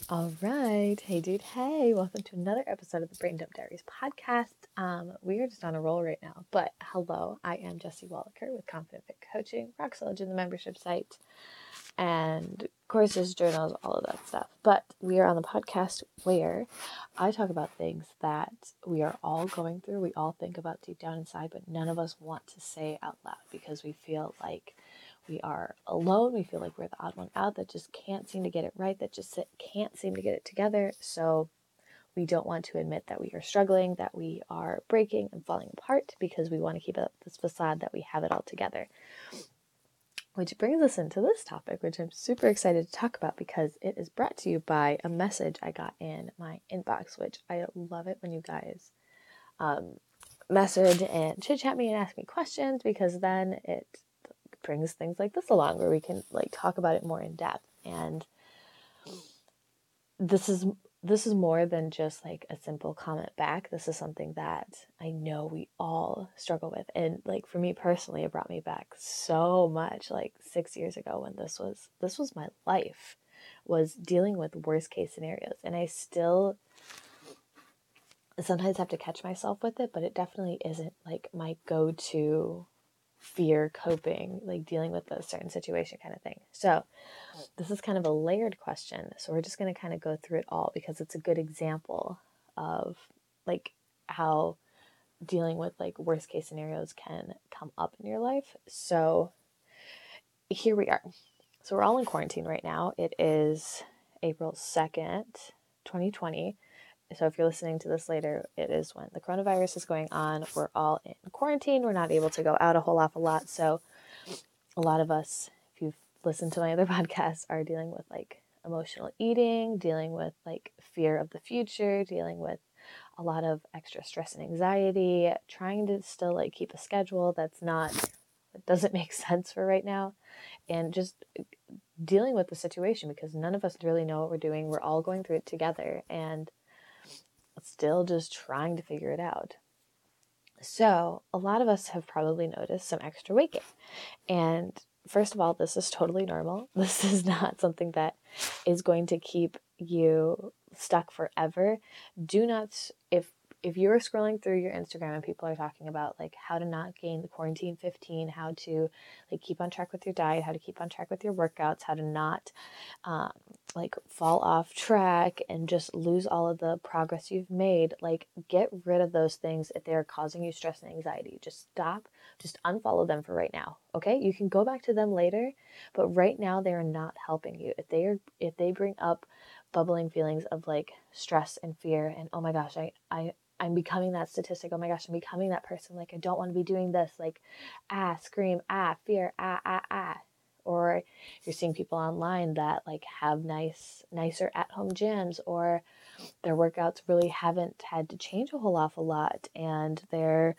All right. Hey, dude. Hey, welcome to another episode of the Brain Dump Diaries podcast. We are just on a roll right now, but hello, I am Jessie Wallaker with Confident Fit Coaching, Roxology, the membership site, and courses, journals, all of that stuff. But we are on the podcast where I talk about things that we are all going through, we all think about deep down inside, but none of us want to say out loud because we feel like we are alone. We feel like we're the odd one out that just can't seem to get it right, that just can't seem to get it together. So we don't want to admit that we are struggling, that we are breaking and falling apart because we want to keep up this facade that we have it all together. Which brings us into this topic, which I'm super excited to talk about because it is brought to you by a message I got in my inbox, which I love it when you guys message and chit-chat me and ask me questions, because then it brings things like this along where we can talk about it more in depth. And this is more than just like a simple comment back. This is something that I know we all struggle with. And like for me personally, it brought me back so much, like 6 years ago when this was my life, was dealing with worst case scenarios. And I still sometimes have to catch myself with it, but it definitely isn't like my go-to fear coping, like dealing with a certain situation kind of thing. So this is kind of a layered question. So we're just going to kind of go through it all because it's a good example of like how dealing with like worst case scenarios can come up in your life. So here we are. So we're all in quarantine right now. It is April 2nd, 2020. So if you're listening to this later, it is when the coronavirus is going on. We're all in quarantine. We're not able to go out a whole awful lot. So a lot of us, if you've listened to my other podcasts, are dealing with like emotional eating, dealing with like fear of the future, dealing with a lot of extra stress and anxiety, trying to still like keep a schedule that doesn't make sense for right now, and just dealing with the situation because none of us really know what we're doing. We're all going through it together and still just trying to figure it out. So a lot of us have probably noticed some extra weight gain. And first of all, this is totally normal. This is not something that is going to keep you stuck forever. Do not, if you're scrolling through your Instagram and people are talking about like how to not gain the quarantine 15, how to like keep on track with your diet, how to keep on track with your workouts, how to not like fall off track and just lose all of the progress you've made, like get rid of those things if they're causing you stress and anxiety. Just stop, just unfollow them for right now. Okay, you can go back to them later, but right now they are not helping you. If they bring up bubbling feelings of like stress and fear and oh my gosh, I'm becoming that statistic. Oh my gosh, I'm becoming that person. Like, I don't want to be doing this. Like, scream, fear, Or you're seeing people online that like have nicer at-home gyms, or their workouts really haven't had to change a whole awful lot, and their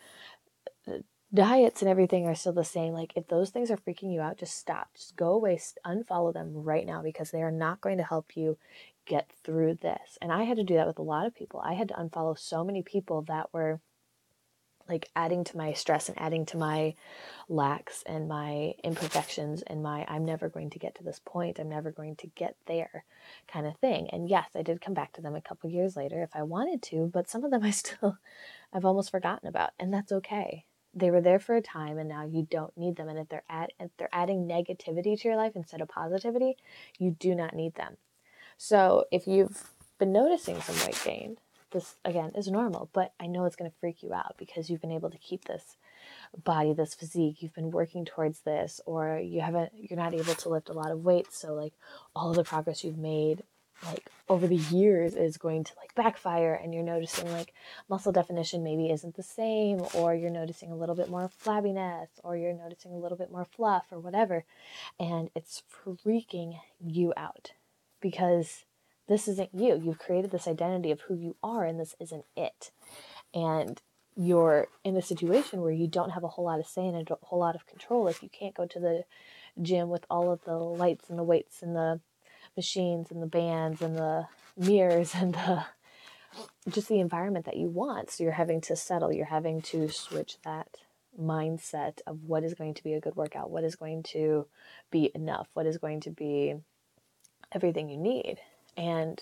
diets and everything are still the same. Like, if those things are freaking you out, just stop. Just go away, unfollow them right now, because they are not going to help you get through this. And I had to do that with a lot of people. I had to unfollow so many people that were like adding to my stress and adding to my lacks and my imperfections and my I'm never going to get to this point, I'm never going to get there kind of thing. And yes, I did come back to them a couple years later if I wanted to, but some of them I've almost forgotten about, and that's okay. They were there for a time and now you don't need them. And if they're adding negativity to your life instead of positivity, you do not need them. So if you've been noticing some weight gain, this again is normal, but I know it's going to freak you out because you've been able to keep this body, this physique, you've been working towards this, or you're not able to lift a lot of weights. So like all of the progress you've made like over the years is going to like backfire, and you're noticing like muscle definition maybe isn't the same, or you're noticing a little bit more flabbiness, or you're noticing a little bit more fluff or whatever. And it's freaking you out because this isn't you. You've created this identity of who you are, and this isn't it. And you're in a situation where you don't have a whole lot of say and a whole lot of control. If you can't go to the gym with all of the lights and the weights and the machines and the bands and the mirrors and just the environment that you want. So you're having to settle. You're having to switch that mindset of what is going to be a good workout, what is going to be enough, what is going to be everything you need. And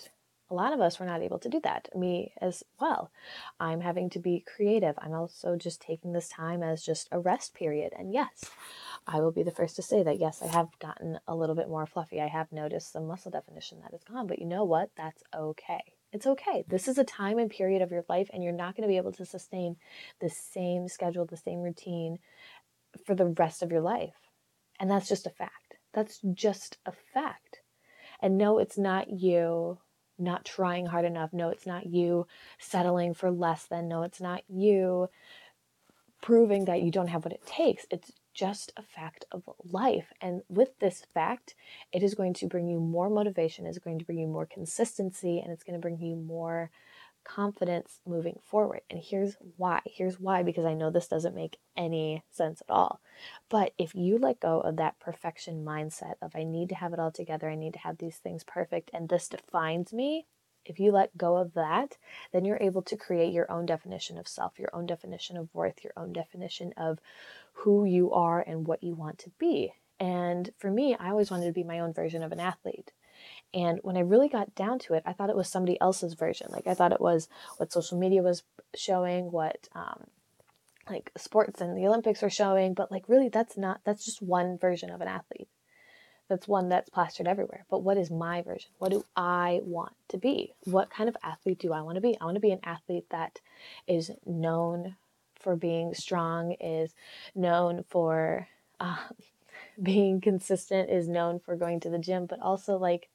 a lot of us were not able to do that. Me as well. I'm having to be creative. I'm also just taking this time as just a rest period. And yes, I will be the first to say that, yes, I have gotten a little bit more fluffy. I have noticed some muscle definition that is gone, but you know what? That's okay. It's okay. This is a time and period of your life, and you're not going to be able to sustain the same schedule, the same routine for the rest of your life. And that's just a fact. That's just a fact. And no, it's not you not trying hard enough. No, it's not you settling for less than. No, it's not you proving that you don't have what it takes. It's just a fact of life. And with this fact, it is going to bring you more motivation, it's going to bring you more consistency, and it's going to bring you more confidence moving forward. And here's why. Here's why, because I know this doesn't make any sense at all. But if you let go of that perfection mindset of I need to have it all together, I need to have these things perfect, and this defines me, if you let go of that, then you're able to create your own definition of self, your own definition of worth, your own definition of who you are and what you want to be. And for me, I always wanted to be my own version of an athlete. And when I really got down to it, I thought it was somebody else's version. Like I thought it was what social media was showing, what like sports and the Olympics are showing. But like really, that's just one version of an athlete. That's one that's plastered everywhere. But what is my version? What do I want to be? What kind of athlete do I want to be? I want to be an athlete that is known for being strong, is known for being consistent, is known for going to the gym, but also like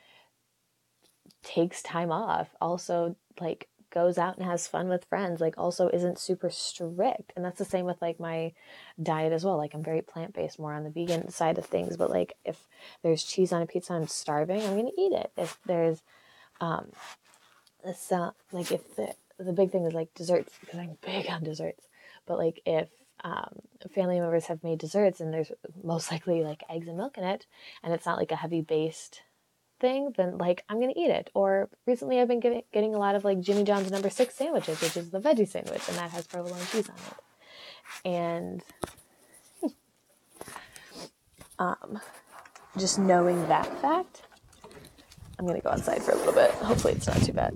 takes time off, also like goes out and has fun with friends, like also isn't super strict. And that's the same with like my diet as well. Like I'm very plant-based, more on the vegan side of things, but like if there's cheese on a pizza, I'm starving, I'm gonna eat it. If there's like if the big thing is like desserts, because I'm big on desserts, but like if family members have made desserts and there's most likely like eggs and milk in it, and it's not like a heavy based thing, then like I'm gonna eat it. Or recently I've been getting a lot of like Jimmy John's number 6 sandwiches, which is the veggie sandwich, and that has provolone cheese on it. And just knowing that fact, I'm gonna go outside for a little bit. Hopefully it's not too bad.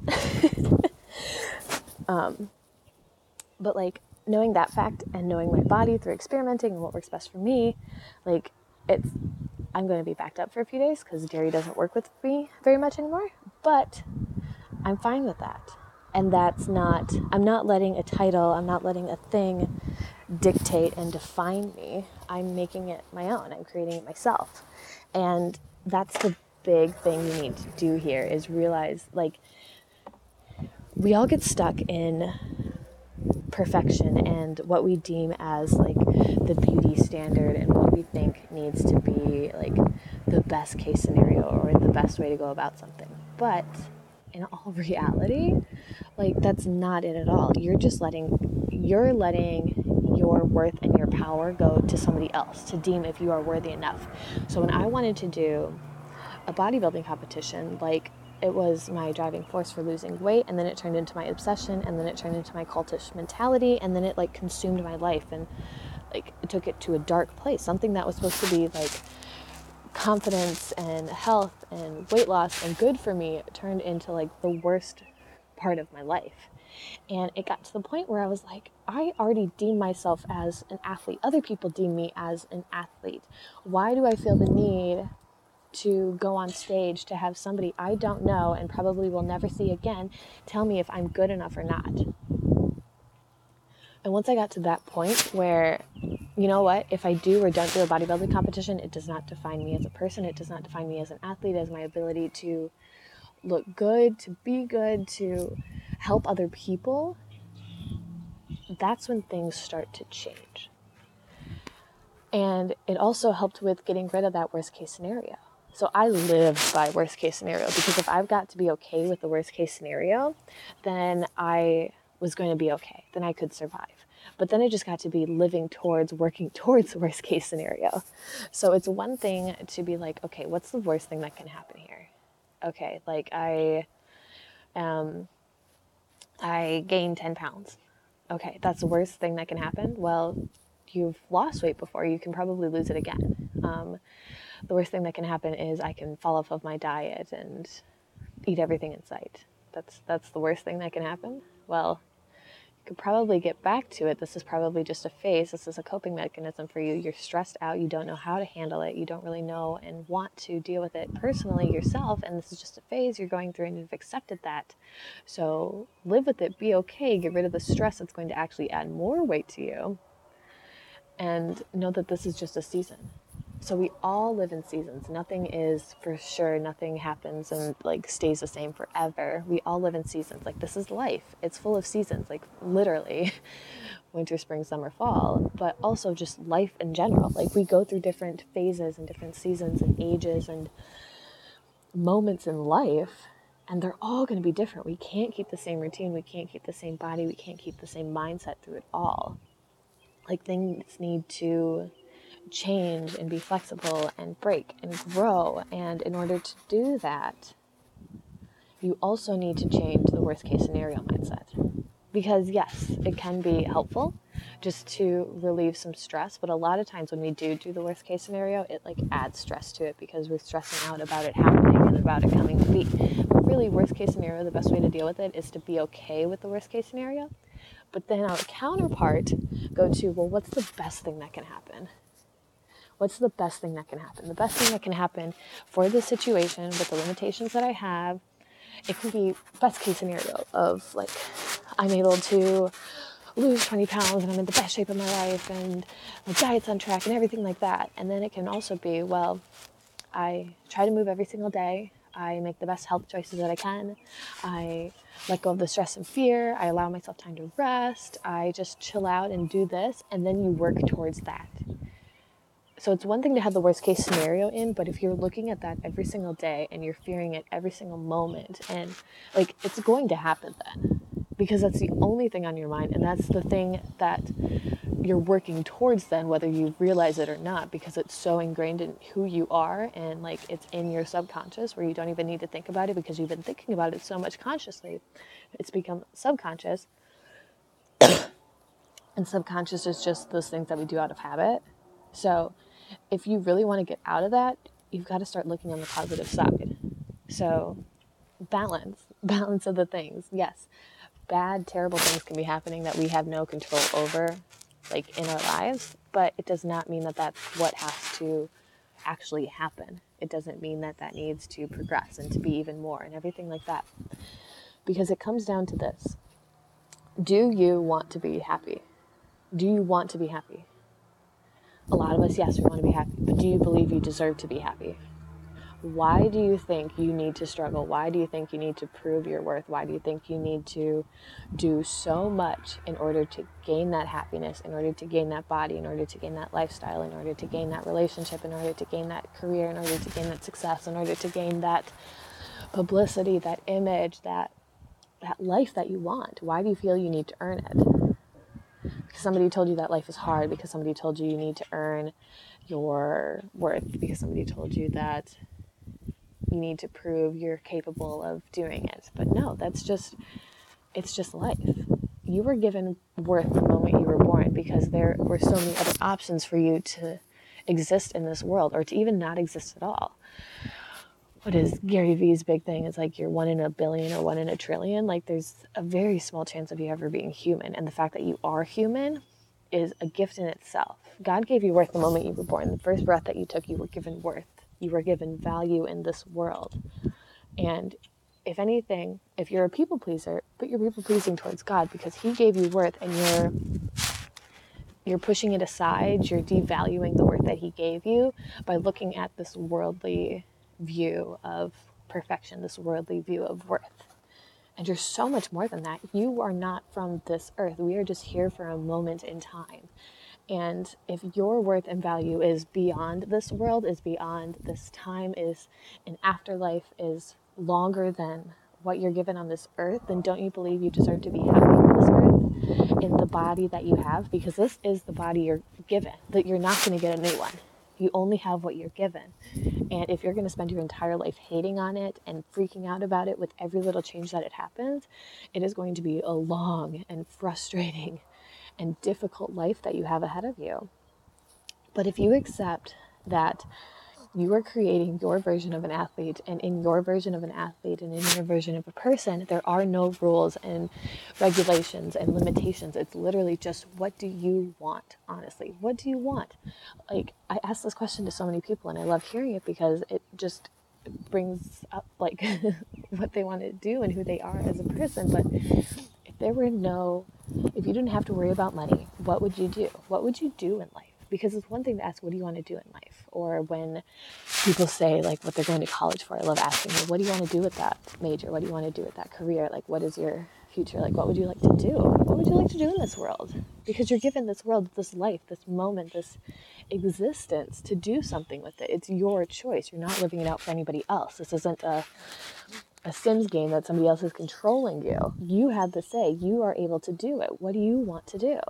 But like knowing that fact and knowing my body through experimenting and what works best for me, like I'm going to be backed up for a few days because dairy doesn't work with me very much anymore, but I'm fine with that. And I'm not letting a title, I'm not letting a thing dictate and define me. I'm making it my own. I'm creating it myself. And that's the big thing you need to do here, is realize like we all get stuck in perfection and what we deem as like the beauty standard and what we think needs to be like the best case scenario or the best way to go about something. But in all reality, like that's not it at all. You're letting your worth and your power go to somebody else to deem if you are worthy enough. So when I wanted to do a bodybuilding competition, like it was my driving force for losing weight, and then it turned into my obsession, and then it turned into my cultish mentality, and then it like consumed my life and like it took it to a dark place. Something that was supposed to be like confidence and health and weight loss and good for me turned into like the worst part of my life. And it got to the point where I was like, I already deem myself as an athlete. Other people deem me as an athlete. Why do I feel the need to go on stage to have somebody I don't know and probably will never see again tell me if I'm good enough or not? And once I got to that point where, you know what, if I do or don't do a bodybuilding competition, it does not define me as a person. It does not define me as an athlete, as my ability to look good, to be good, to help other people. That's when things start to change. And it also helped with getting rid of that worst case scenario. So I live by worst case scenario, because if I've got to be okay with the worst case scenario, then I was going to be okay. Then I could survive. But then I just got to be working towards the worst case scenario. So it's one thing to be like, okay, what's the worst thing that can happen here? Okay, like I gained 10 pounds. Okay, that's the worst thing that can happen. Well, you've lost weight before. You can probably lose it again. The worst thing that can happen is I can fall off of my diet and eat everything in sight. That's the worst thing that can happen. Well, could probably get back to it. This is probably just a phase. This is a coping mechanism for you. You're stressed out. You don't know how to handle it. You don't really know and want to deal with it personally yourself. And this is just a phase you're going through and you've accepted that. So live with it. Be okay. Get rid of the stress that's going to actually add more weight to you. And know that this is just a season. So we all live in seasons. Nothing is for sure. Nothing happens and like stays the same forever. We all live in seasons. Like this is life. It's full of seasons, like literally winter, spring, summer, fall, but also just life in general. Like we go through different phases and different seasons and ages and moments in life, and they're all going to be different. We can't keep the same routine. We can't keep the same body. We can't keep the same mindset through it all. Like things need to change and be flexible and break and grow. And in order to do that, you also need to change the worst case scenario mindset. Because yes, it can be helpful just to relieve some stress, but a lot of times when we do the worst case scenario, it like adds stress to it because we're stressing out about it happening and about it coming to be. But really, worst case scenario, the best way to deal with it is to be okay with the worst case scenario. But then our counterpart go to, well, what's the best thing that can happen? What's the best thing that can happen? The best thing that can happen for this situation with the limitations that I have, it can be best case scenario of like, I'm able to lose 20 pounds and I'm in the best shape of my life and my diet's on track and everything like that. And then it can also be, well, I try to move every single day. I make the best health choices that I can. I let go of the stress and fear. I allow myself time to rest. I just chill out and do this. And then you work towards that. So it's one thing to have the worst case scenario in, but if you're looking at that every single day and you're fearing it every single moment, and like it's going to happen then, because that's the only thing on your mind, and that's the thing that you're working towards then, whether you realize it or not, because it's so ingrained in who you are and like it's in your subconscious where you don't even need to think about it because you've been thinking about it so much consciously. It's become subconscious, and subconscious is just those things that we do out of habit. So if you really want to get out of that, you've got to start looking on the positive side. So balance of the things. Yes, bad, terrible things can be happening that we have no control over, like in our lives, but it does not mean that that's what has to actually happen. It doesn't mean that that needs to progress and to be even more and everything like that. Because it comes down to this. Do you want to be happy? Do you want to be happy? A lot of us, yes, we want to be happy, but do you believe you deserve to be happy? Why do you think you need to struggle? Why do you think you need to prove your worth? Why do you think you need to do so much in order to gain that happiness, in order to gain that body, in order to gain that lifestyle, in order to gain that relationship, in order to gain that career, in order to gain that success, in order to gain that publicity, that image, that life that you want? Why do you feel you need to earn it? Because somebody told you that life is hard, because somebody told you you need to earn your worth, because somebody told you that you need to prove you're capable of doing it. But no, it's just life. You were given worth the moment you were born because there were so many other options for you to exist in this world or to even not exist at all. What is Gary Vee's big thing? Is like you're 1 in a billion or 1 in a trillion. Like there's a very small chance of you ever being human. And the fact that you are human is a gift in itself. God gave you worth the moment you were born. The first breath that you took, you were given worth. You were given value in this world. And if anything, if you're a people pleaser, put your people pleasing towards God because he gave you worth and you're pushing it aside. You're devaluing the worth that he gave you by looking at this worldly view of perfection, this worldly view of worth. And you're so much more than that. You are not from this earth. We are just here for a moment in time. And if your worth and value is beyond this world, is beyond this time, is an afterlife, is longer than what you're given on this earth, then don't you believe you deserve to be happy on this earth in the body that you have? Because this is the body you're given, that you're not going to get a new one. You only have what you're given. And if you're going to spend your entire life hating on it and freaking out about it with every little change that it happens, it is going to be a long and frustrating and difficult life that you have ahead of you. But if you accept that You are creating your version of an athlete, and in your version of an athlete and in your version of a person, there are no rules and regulations and limitations. It's literally just, what do you want, honestly? What do you want? Like, I ask this question to so many people, and I love hearing it because it just brings up like what they want to do and who they are as a person. But if you didn't have to worry about money, what would you do? What would you do in life? Because it's one thing to ask, what do you want to do in life? Or when people say like what they're going to college for, I love asking, well, what do you want to do with that major? What do you want to do with that career? Like, what is your future? Like, what would you like to do? What would you like to do in this world? Because you're given this world, this life, this moment, this existence to do something with it. It's your choice. You're not living it out for anybody else. This isn't a Sims game that somebody else is controlling you. You have the say. You are able to do it. What do you want to do?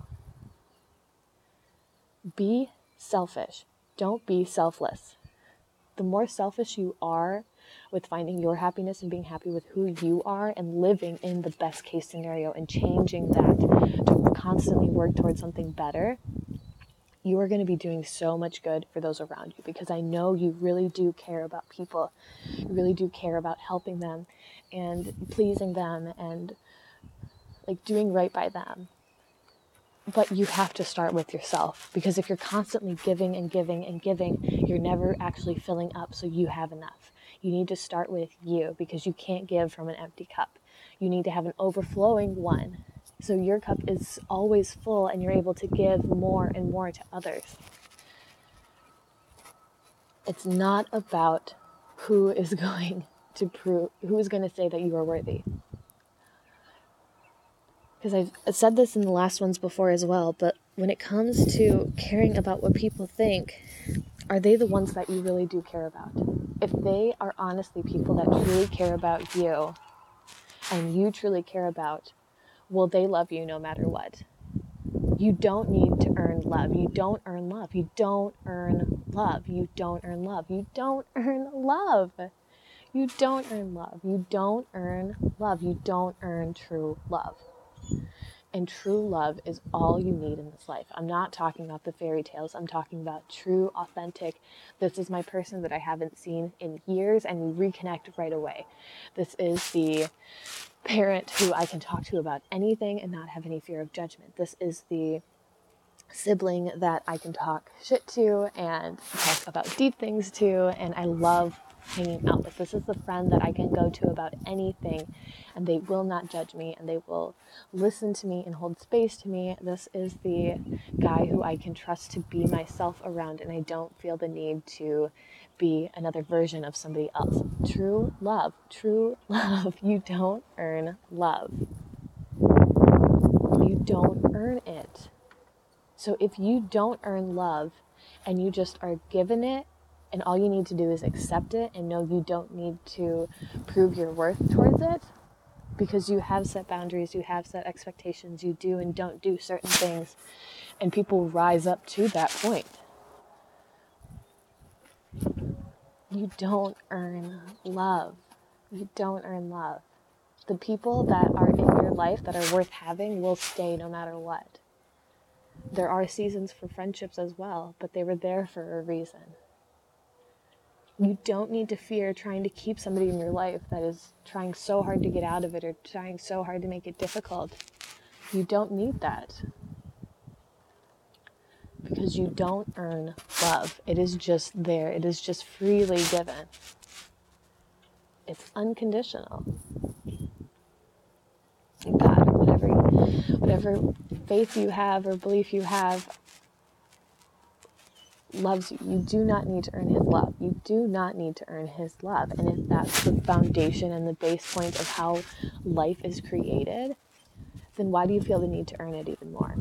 Be selfish. Don't be selfless. The more selfish you are with finding your happiness and being happy with who you are and living in the best case scenario and changing that to constantly work towards something better, you are going to be doing so much good for those around you, because I know you really do care about people. You really do care about helping them and pleasing them and like doing right by them. But you have to start with yourself, because if you're constantly giving and giving and giving, you're never actually filling up so you have enough. You need to start with you, because you can't give from an empty cup. You need to have an overflowing one, so your cup is always full and you're able to give more and more to others. It's not about who is going to say that you are worthy. Because I've said this in the last ones before as well, but when it comes to caring about what people think, are they the ones that you really do care about? If they are honestly people that truly care about you and you truly care about, will they love you no matter what? You don't need to earn love. You don't earn love. You don't earn love. You don't earn love. You don't earn love. You don't earn love. You don't earn love. You don't earn true love. And true love is all you need in this life. I'm not talking about the fairy tales. I'm talking about true, authentic, this is my person that I haven't seen in years, and we reconnect right away. This is the parent who I can talk to about anything and not have any fear of judgment. This is the sibling that I can talk shit to and talk about deep things to, and I love hanging out with. This is the friend that I can go to about anything, and they will not judge me, and they will listen to me and hold space to me. This is the guy who I can trust to be myself around, and I don't feel the need to be another version of somebody else. True love. You don't earn love. You don't earn it. So if you don't earn love and you just are given it, and all you need to do is accept it and know you don't need to prove your worth towards it, because you have set boundaries, you have set expectations, you do and don't do certain things, and people rise up to that point. You don't earn love. You don't earn love. The people that are in your life that are worth having will stay no matter what. There are seasons for friendships as well, but they were there for a reason. You don't need to fear trying to keep somebody in your life that is trying so hard to get out of it or trying so hard to make it difficult. You don't need that. Because you don't earn love. It is just there. It is just freely given. It's unconditional. God, whatever faith you have or belief you have, loves you. You do not need to earn his love. You do not need to earn his love. And if that's the foundation and the base point of how life is created, then why do you feel the need to earn it even more?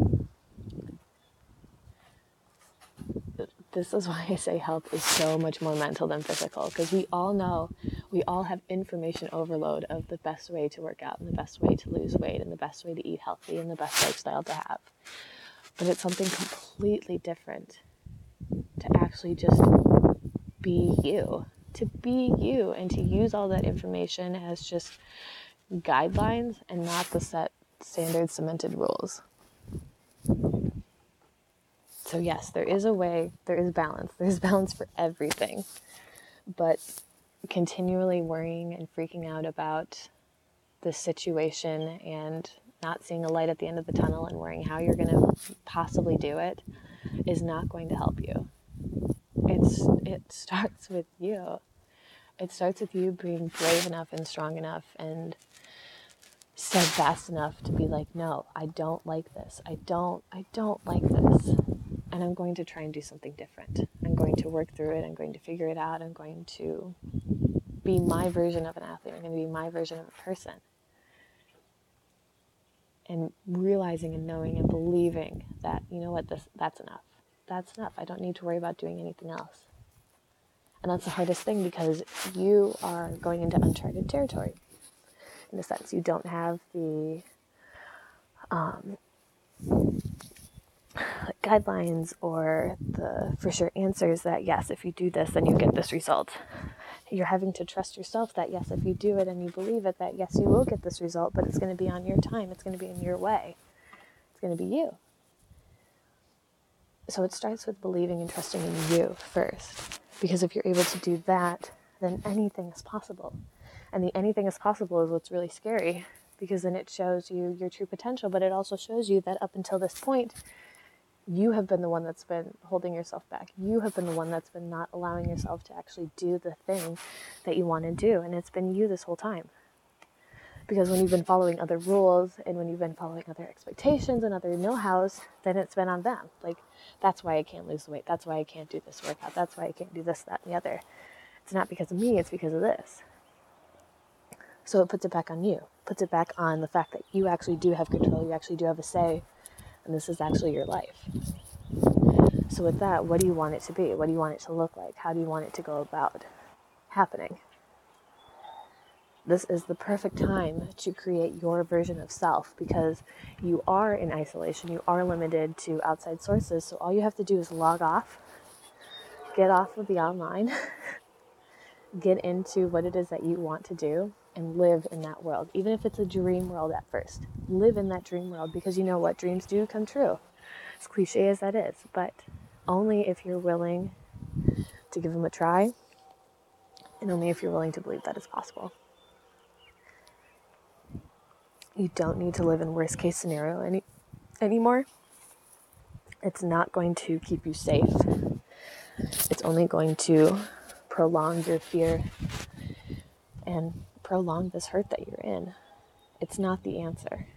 This is why I say health is so much more mental than physical, because we all know, we all have information overload of the best way to work out and the best way to lose weight and the best way to eat healthy and the best lifestyle to have. But it's something completely different to actually just be you, and to use all that information as just guidelines and not the set standard cemented rules. So yes, there is a way, there is balance. There's balance for everything. But continually worrying and freaking out about the situation and not seeing a light at the end of the tunnel and worrying how you're going to possibly do it is not going to help you. It starts with you. It starts with you being brave enough and strong enough and steadfast enough to be like, no, I don't like this. I don't like this. And I'm going to try and do something different. I'm going to work through it. I'm going to figure it out. I'm going to be my version of an athlete. I'm going to be my version of a person. And realizing and knowing and believing that, you know what, that's enough. That's enough. I don't need to worry about doing anything else. And that's the hardest thing because you are going into uncharted territory. In a sense, you don't have the guidelines or the for sure answers that, yes, if you do this, then you get this result. You're having to trust yourself that, yes, if you do it and you believe it, that, yes, you will get this result, but it's going to be on your time. It's going to be in your way. It's going to be you. So it starts with believing and trusting in you first. Because if you're able to do that, then anything is possible. And the anything is possible is what's really scary, because then it shows you your true potential, but it also shows you that up until this point, you have been the one that's been holding yourself back. You have been the one that's been not allowing yourself to actually do the thing that you want to do. And it's been you this whole time. Because when you've been following other rules and when you've been following other expectations and other know-hows, then it's been on them. Like, that's why I can't lose weight. That's why I can't do this workout. That's why I can't do this, that, and the other. It's not because of me. It's because of this. So it puts it back on you. Puts it back on the fact that you actually do have control. You actually do have a say. And this is actually your life. So with that, what do you want it to be? What do you want it to look like? How do you want it to go about happening? This is the perfect time to create your version of self because you are in isolation. You are limited to outside sources. So all you have to do is log off, get off of the online, get into what it is that you want to do, and live in that world. Even if it's a dream world at first, live in that dream world because you know what? Dreams do come true. As cliche as that is, but only if you're willing to give them a try and only if you're willing to believe that it's possible. You don't need to live in worst case scenario anymore. It's not going to keep you safe. It's only going to prolong your fear and prolong this hurt that you're in. It's not the answer.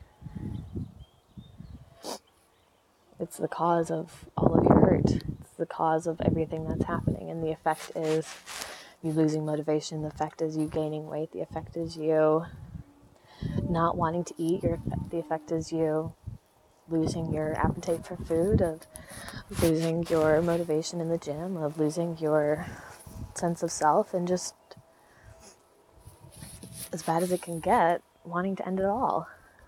It's the cause of all of your hurt. It's the cause of everything that's happening. And the effect is you losing motivation. The effect is you gaining weight. The effect is you not wanting to eat. The effect is you losing your appetite for food, of losing your motivation in the gym, of losing your sense of self, and just, as bad as it can get, wanting to end it all.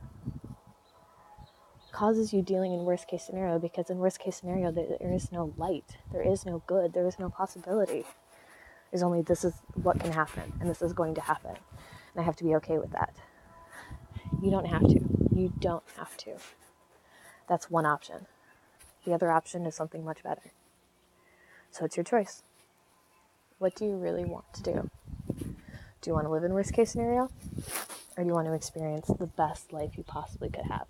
Causes you dealing in worst case scenario because in worst case scenario there is no light, there is no good, there is no possibility. There's only this is what can happen and this is going to happen and I have to be okay with that. You don't have to. You don't have to. That's one option. The other option is something much better. So it's your choice. What do you really want to do? Do you want to live in worst case scenario? Or do you want to experience the best life you possibly could have?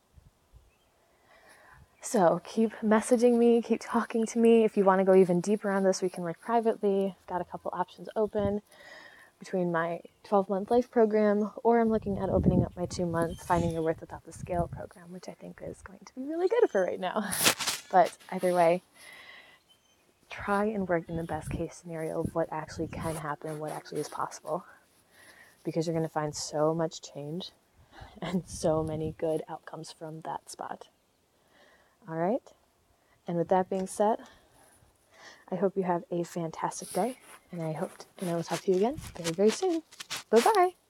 So keep messaging me, keep talking to me. If you want to go even deeper on this, we can work privately. Got a couple options open between my 12-month life program, or I'm looking at opening up my 2-month Finding Your Worth Without the Scale program, which I think is going to be really good for right now. But either way, try and work in the best case scenario of what actually can happen, what actually is possible, because you're going to find so much change and so many good outcomes from that spot. All right? And with that being said, I hope you have a fantastic day, and I will talk to you again very, very soon. Bye-bye.